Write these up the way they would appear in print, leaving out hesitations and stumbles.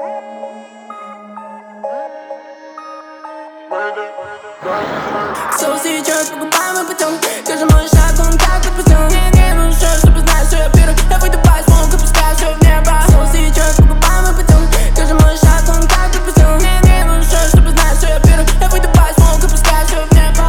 Соусы идет по губам и путем. Каждый мой шаг, он как подпустил. Мне не нужно, чтобы знать, что я первый. Я выйду по смог и пускаю все в небо. Соусы идет по губам и путем. Каждый мой шаг, он как подпустил. Мне не нужно, чтобы знать, что я первый. Я выйду по смог и пускаю все в небо.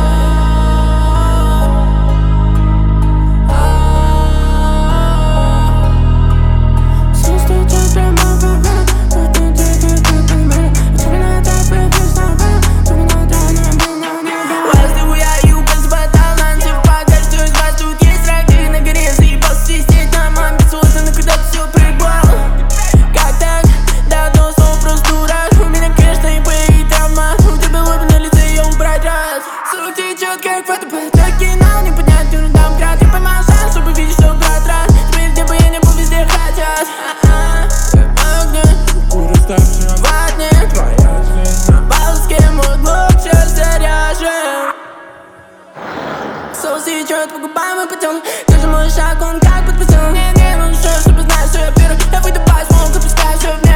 Как фотопотоки, не поднять, не дам град. Я поймал шанс, чтобы видеть, что брат рад. Теперь где бы я не был, везде хотят. Как огни, куры ставшие ватные. Твоя жизнь на паузке, мой лук сейчас заряжен. Соус идет по губам и путем. Каждый мой шаг, он как подпустил. Мне не нужно, чтобы знать, что я первый. Я выйду по смогу, пускай все в небо.